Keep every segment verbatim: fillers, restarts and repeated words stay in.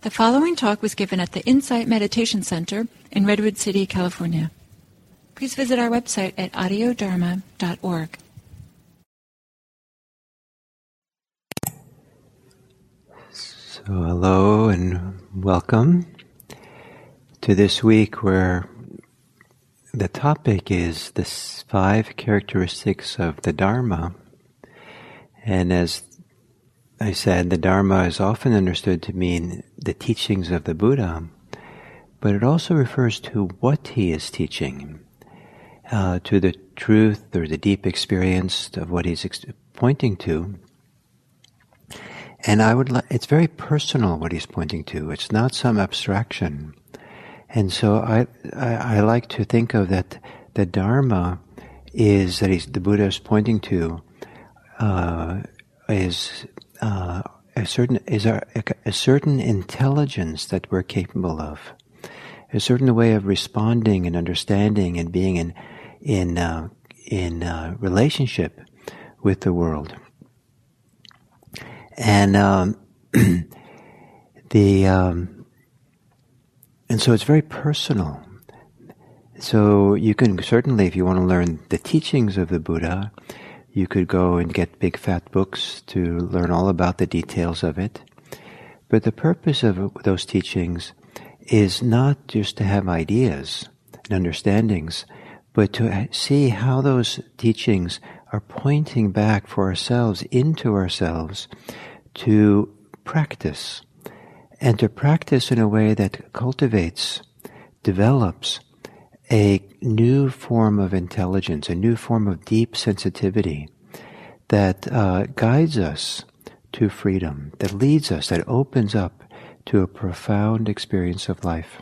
The following talk was given at the Insight Meditation Center in Redwood City, California. Please visit our website at audio dharma dot org. So hello and welcome to this week where the topic is the five characteristics of the Dharma. And as I said, the Dharma is often understood to mean the teachings of the Buddha, but it also refers to what he is teaching, uh, to the truth or the deep experience of what he's ex- pointing to. And I would, li- it's very personal what he's pointing to. It's not some abstraction. And so I, I, I like to think of that the Dharma is that he's, the Buddha is pointing to uh, is uh, a certain is a, a certain intelligence that we're capable of, a certain way of responding and understanding and being in in uh, in uh, relationship with the world. And um, the um, and so it's very personal. So you can certainly, if you want to learn the teachings of the Buddha, you could go and get big fat books to learn all about the details of it. But the purpose of those teachings is not just to have ideas and understandings, but to see how those teachings are pointing back for ourselves, into ourselves, to practice. And to practice in a way that cultivates, develops a new form of intelligence, a new form of deep sensitivity that uh, guides us to freedom, that leads us, that opens up to a profound experience of life.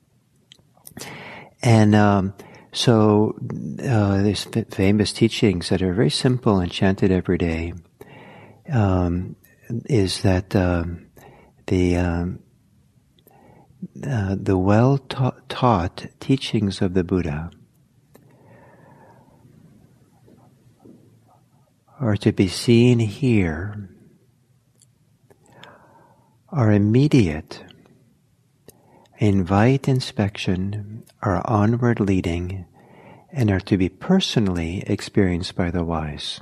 And um, so uh, these f- famous teachings that are very simple and chanted every day um, is that um, the um, Uh, the well-taught teachings of the Buddha are to be seen here, are immediate, invite inspection, are onward leading, and are to be personally experienced by the wise.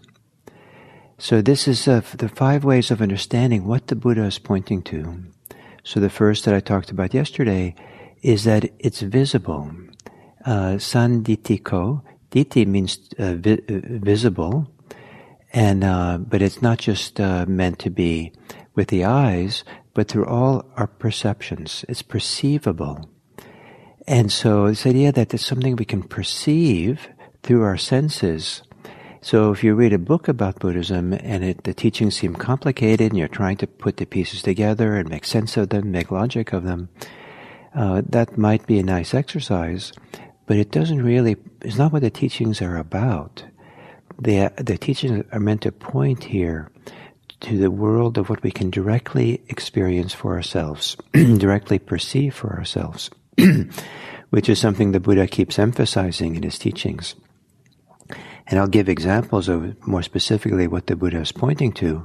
So this is uh, the five ways of understanding what the Buddha is pointing to. So the first that I talked about yesterday is that it's visible. Uh, Sanditiko, diti means uh, vi- visible, and uh, but it's not just uh, meant to be with the eyes, but through all our perceptions. It's perceivable. And so this idea that it's something we can perceive through our senses. So if you read a book about Buddhism and it, the teachings seem complicated and you're trying to put the pieces together and make sense of them, make logic of them, uh, that might be a nice exercise, but it doesn't really, it's not what the teachings are about. The, the teachings are meant to point here to the world of what we can directly experience for ourselves, directly perceive for ourselves, which is something the Buddha keeps emphasizing in his teachings. And I'll give examples of more specifically what the Buddha is pointing to,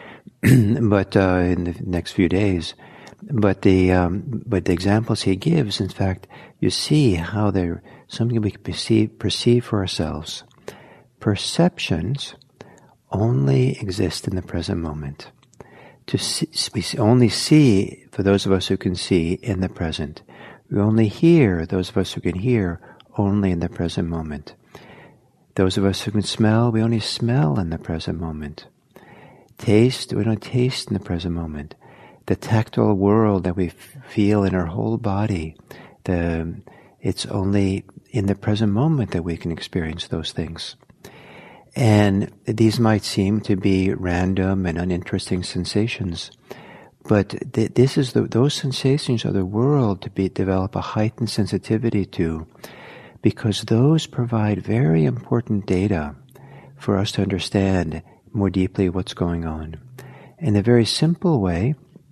but uh, in the next few days. But the um, but the examples he gives, in fact, you see how they're something we can perceive, perceive for ourselves. Perceptions only exist in the present moment. To see, we only see, for those of us who can see, in the present. We only hear, those of us who can hear, only in the present moment. Those of us who can smell, we only smell in the present moment. Taste, we don't taste in the present moment. The tactile world that we f- feel in our whole body, the, it's only in the present moment that we can experience those things. And these might seem to be random and uninteresting sensations, but th- this is the, those sensations are the world to be develop a heightened sensitivity to, because those provide very important data for us to understand more deeply what's going on. In a very simple way,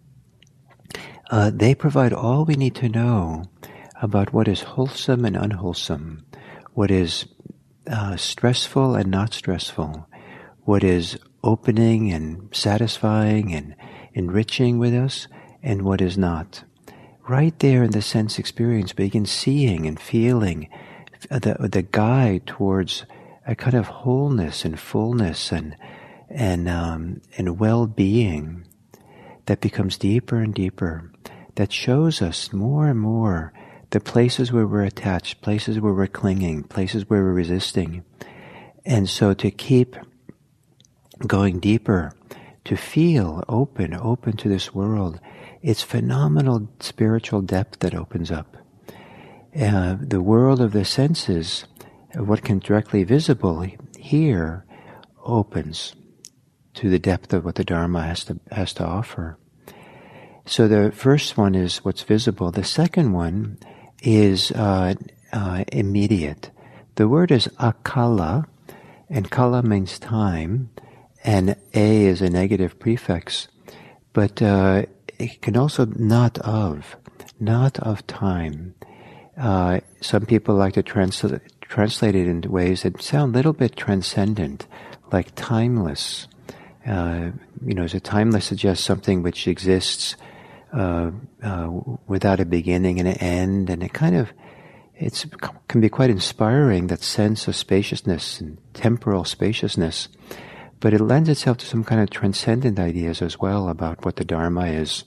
uh, they provide all we need to know about what is wholesome and unwholesome, what is uh, stressful and not stressful, what is opening and satisfying and enriching with us, and what is not. right there in the sense experience, begin seeing and feeling the the guide towards a kind of wholeness and fullness and and um, and well-being that becomes deeper and deeper, that shows us more and more the places where we're attached, places where we're clinging, places where we're resisting. And so to keep going deeper, to feel open, open to this world, it's phenomenal spiritual depth that opens up. Uh, the world of the senses, what can directly visible here, opens to the depth of what the Dharma has to has to offer. So the first one is what's visible. The second one is uh, uh, immediate. The word is akala, and kala means time, and a is a negative prefix, but uh, it can also not of, not of time. Uh, some people like to transla- translate it in ways that sound a little bit transcendent, like timeless. Uh, you know, so timeless suggests something which exists uh, uh, without a beginning and an end, and it kind of, it's can be quite inspiring, that sense of spaciousness and temporal spaciousness. But it lends itself to some kind of transcendent ideas as well about what the Dharma is.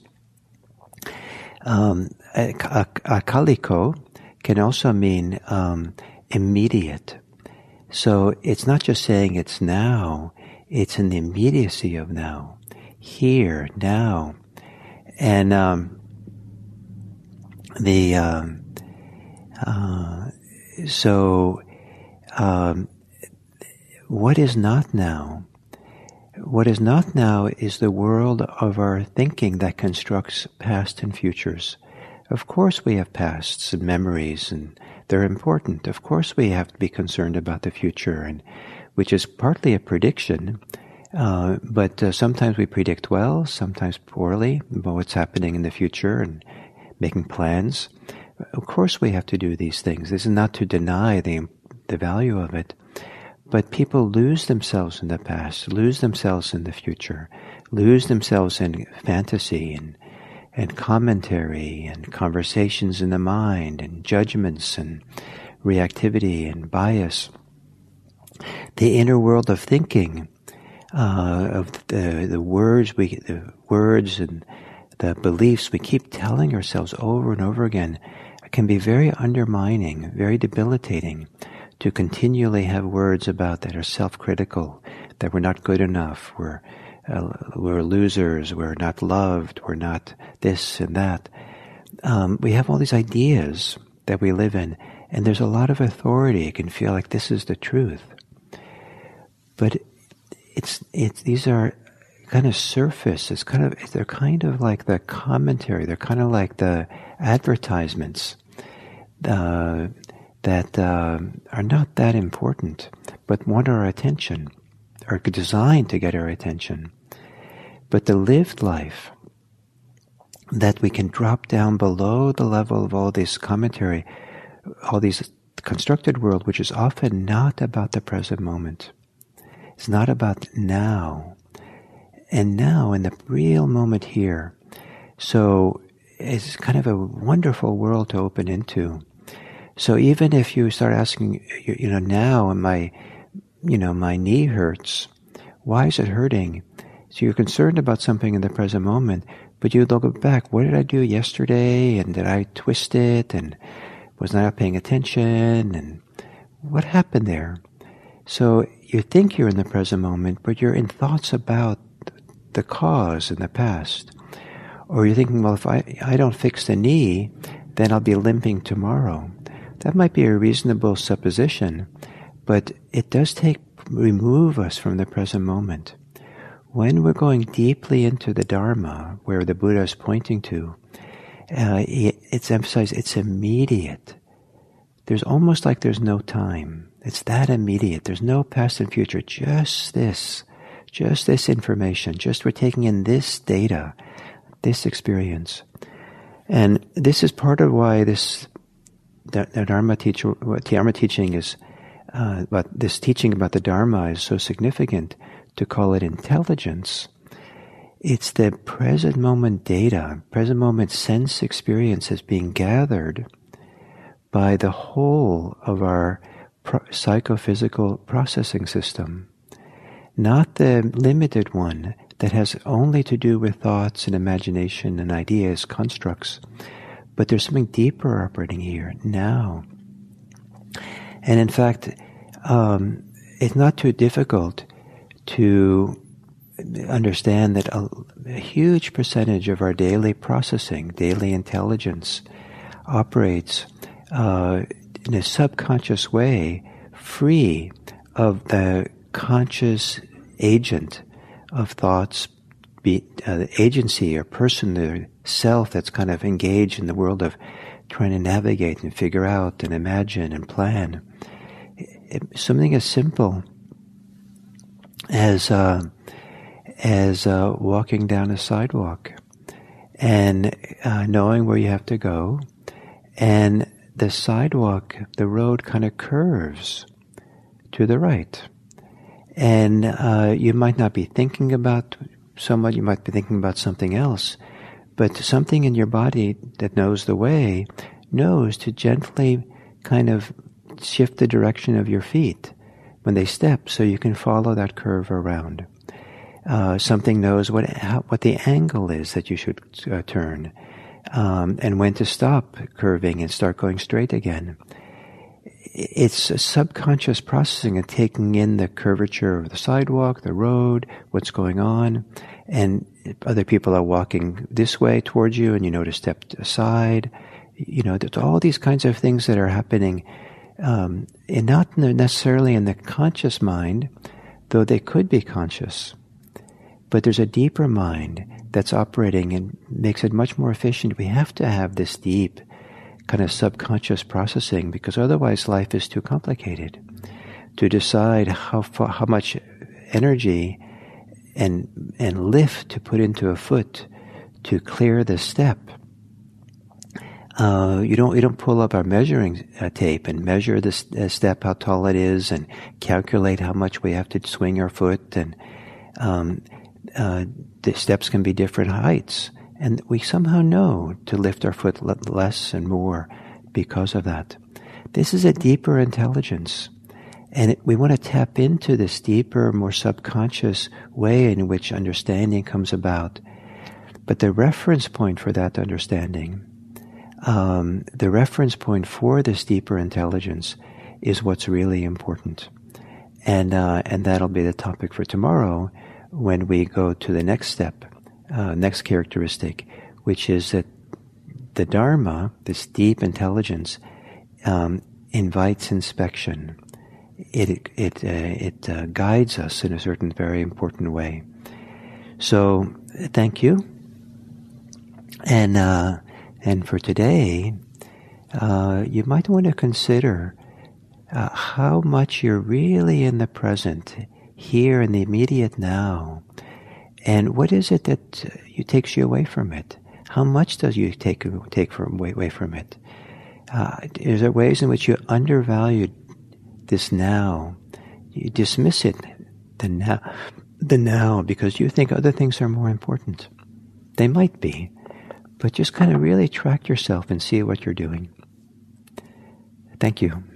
Um, akaliko can also mean um, immediate. So it's not just saying it's now, it's in the immediacy of now, here, now. And um, the um, uh, so um, what is not now? What is not now is the world of our thinking that constructs past and futures. Of course we have pasts and memories, and they're important. Of course we have to be concerned about the future, and which is partly a prediction, uh, but uh, sometimes we predict well, sometimes poorly about what's happening in the future and making plans. Of course we have to do these things. This is not to deny the the value of it. But people lose themselves in the past, lose themselves in the future, lose themselves in fantasy and and commentary and conversations in the mind and judgments and reactivity and bias. The inner world of thinking, uh, of the the words we the words and the beliefs we keep telling ourselves over and over again, can be very undermining, very debilitating. To continually have words about that are self-critical, that we're not good enough, we're uh, we're losers, we're not loved, we're not this and that. Um, we have all these ideas that we live in, and there's a lot of authority. It can feel like this is the truth, but it's it's these are kind of surface. It's kind of they're kind of like the commentary. They're kind of like the advertisements. Uh, that uh, are not that important, but want our attention, are designed to get our attention. But the lived life, that we can drop down below the level of all this commentary, all these constructed world, which is often not about the present moment. It's not about now. And now, in the real moment here. So it's kind of a wonderful world to open into. So even if you start asking, you know, now my, you know, my knee hurts, why is it hurting? So you're concerned about something in the present moment, but you look back, what did I do yesterday? And did I twist it? And was I not paying attention? And what happened there? So you think you're in the present moment, but you're in thoughts about the cause in the past. Or you're thinking, well, if I, I don't fix the knee, then I'll be limping tomorrow. That might be a reasonable supposition, but it does take remove us from the present moment. When we're going deeply into the Dharma, where the Buddha is pointing to, uh, it, it's emphasized, it's immediate. There's almost like there's no time. It's that immediate. There's no past and future. Just this, just this information. Just we're taking in this data, this experience. And this is part of why this the, the Dharma teacher, Dharma teaching is, uh, but this teaching about the Dharma is so significant. To call it intelligence It's the present moment data, present moment sense experience is being gathered by the whole of our pro- psychophysical processing system, not the limited one that has only to do with thoughts and imagination and ideas, constructs, but there's something deeper operating here now. And in fact, um, it's not too difficult to understand that a, a huge percentage of our daily processing, daily intelligence, operates uh, in a subconscious way, free of the conscious agent of thoughts, be, uh, agency or person, the self that's kind of engaged in the world of trying to navigate and figure out and imagine and plan. It, something as simple as uh, as uh, walking down a sidewalk and uh, knowing where you have to go, and the sidewalk, the road kind of curves to the right. And uh, you might not be thinking about someone, you might be thinking about something else, but something in your body that knows the way knows to gently kind of shift the direction of your feet when they step so you can follow that curve around. Uh, something knows what how, what the angle is that you should uh, turn, um, and when to stop curving and start going straight again. It's a subconscious processing of taking in the curvature of the sidewalk, the road, what's going on, and other people are walking this way towards you and you know to step aside. You know, there's all these kinds of things that are happening, um, and not necessarily in the conscious mind, though they could be conscious. But there's a deeper mind that's operating and makes it much more efficient. We have to have this deep kind of subconscious processing, because otherwise life is too complicated to decide how far, how much energy and and lift to put into a foot to clear the step. Uh, you don't you don't pull up our measuring uh, tape and measure the uh, step, how tall it is, and calculate how much we have to swing our foot, and um, uh, the steps can be different heights. And we somehow know to lift our foot less and more because of that. This is a deeper intelligence. And it, we want to tap into this deeper, more subconscious way in which understanding comes about. But the reference point for that understanding, um, the reference point for this deeper intelligence is what's really important. And, uh, and that'll be the topic for tomorrow when we go to the next step. Uh, next characteristic, which is that the Dharma, this deep intelligence, um, invites inspection. It it uh, it uh, guides us in a certain very important way. So, thank you. And uh, and for today, uh, you might want to consider uh, how much you're really in the present, here in the immediate now. And what is it that uh, you takes you away from it? How much does you take take from away, away from it? Uh, is there ways in which you undervalue this now? You dismiss it, the now, the now, because you think other things are more important. They might be, but just kind of really track yourself and see what you're doing. Thank you.